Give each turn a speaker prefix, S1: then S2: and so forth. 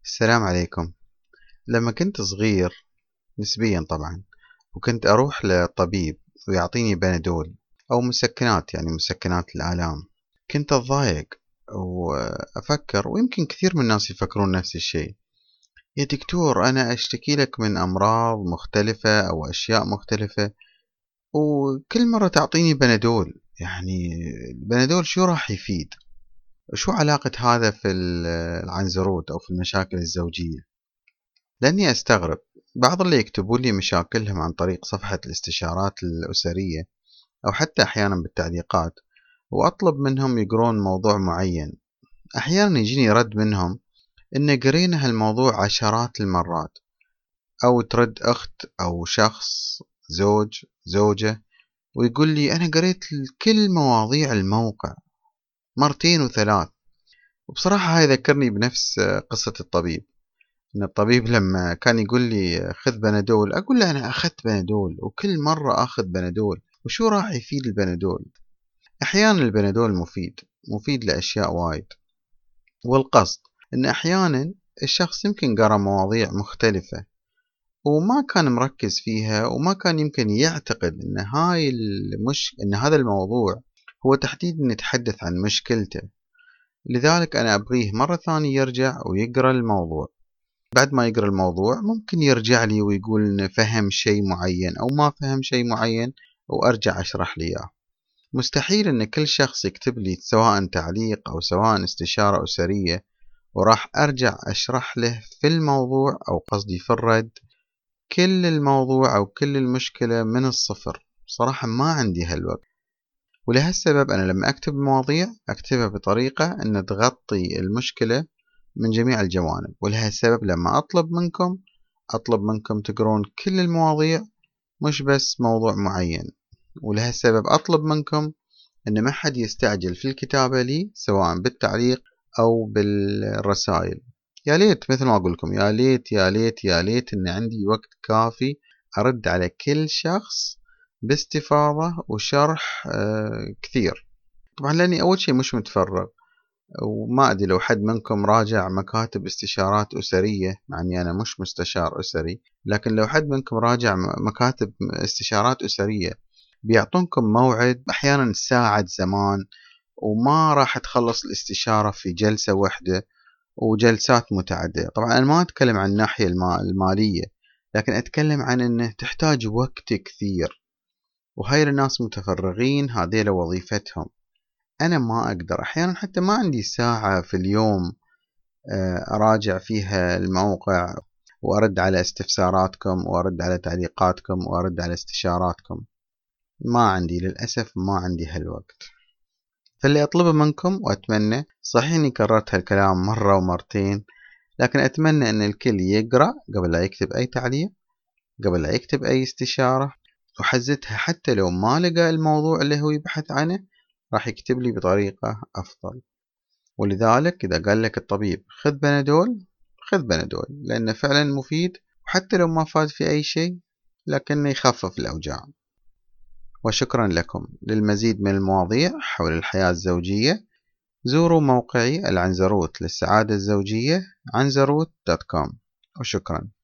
S1: السلام عليكم. لما كنت صغير نسبيا طبعا، وكنت أروح للطبيب ويعطيني بنادول أو مسكنات، يعني مسكنات الآلام، كنت أتضايق وأفكر، ويمكن كثير من الناس يفكرون نفس الشيء: يا دكتور أنا أشتكي لك من أمراض مختلفة أو أشياء مختلفة، وكل مرة تعطيني بنادول. يعني البنادول شو راح يفيد؟ شو علاقة هذا في العنزروت أو في المشاكل الزوجية؟ لأني أستغرب بعض اللي يكتبون لي مشاكلهم عن طريق صفحة الاستشارات الأسرية، أو حتى أحيانا بالتعليقات، وأطلب منهم يقرون موضوع معين. أحيانا يجيني رد منهم إن قرينا هالموضوع عشرات المرات، أو ترد أخت أو شخص، زوج، زوجة، ويقول لي أنا قريت كل مواضيع الموقع مرتين وثلاث. وبصراحة هاي ذكرني بنفس قصة الطبيب. إن الطبيب لما كان يقول لي خذ بنادول، أقول له أنا أخذت بنادول وكل مرة أخذ بنادول، وشو راح يفيد البنادول؟ أحيانا البنادول مفيد لأشياء وايد، والقصد إن أحيانا الشخص يمكن قرأ مواضيع مختلفة وما كان مركز فيها، وما كان يمكن يعتقد إن هذا الموضوع هو تحديدا يتحدث عن مشكلته. لذلك أنا أبغيه مرة ثانية يرجع ويقرأ الموضوع. بعد ما يقرأ الموضوع ممكن يرجع لي ويقول إنه فهم شيء معين أو ما فهم شيء معين، وأرجع أشرح لي إياه. مستحيل إن كل شخص يكتب لي سواء تعليق أو سواء استشارة أسرية وراح أرجع أشرح له في الموضوع، أو قصدي في الرد، كل الموضوع أو كل المشكلة من الصفر. صراحة ما عندي هالوقت. ولهالسبب أنا لما أكتب المواضيع أكتبها بطريقة أن تغطي المشكلة من جميع الجوانب. ولهالسبب لما أطلب منكم تقرون كل المواضيع، مش بس موضوع معين. ولهالسبب أطلب منكم أن ما حد يستعجل في الكتابة لي سواء بالتعليق أو بالرسائل. يا ليت، مثل ما أقول لكم، يا ليت يا ليت يا ليت أن عندي وقت كافي أرد على كل شخص باستفاضة وشرح كثير. طبعا لأني أول شيء مش متفرغ، وما أدري لو حد منكم راجع مكاتب استشارات أسرية، مع أني أنا مش مستشار أسري، لكن لو حد منكم راجع مكاتب استشارات أسرية بيعطونكم موعد أحيانا ساعة زمان، وما راح تخلص الاستشارة في جلسة واحدة، وجلسات متعددة. طبعا أنا ما أتكلم عن الناحية المالية، لكن أتكلم عن أنه تحتاج وقت كثير، وهاي الناس متفرغين، هذه وظيفتهم. أنا ما أقدر، أحيانا حتى ما عندي ساعة في اليوم أراجع فيها الموقع وأرد على استفساراتكم وأرد على تعليقاتكم وأرد على استشاراتكم. ما عندي، للأسف ما عندي هالوقت. فاللي أطلبه منكم، وأتمنى، صحيح إني كررت هالكلام مرة ومرتين، لكن أتمنى أن الكل يقرأ قبل لا يكتب أي تعليق، قبل لا يكتب أي استشارة. وحزتها حتى لو ما لقى الموضوع اللي هو يبحث عنه، راح يكتب لي بطريقة أفضل. ولذلك إذا قال لك الطبيب خذ بنادول، خذ بنادول، لأنه فعلا مفيد، وحتى لو ما فاد في أي شيء لكنه يخفف الأوجاع. وشكرا لكم. للمزيد من المواضيع حول الحياة الزوجية زوروا موقعي العنزروت للسعادة الزوجية عنزروت.com. وشكرا.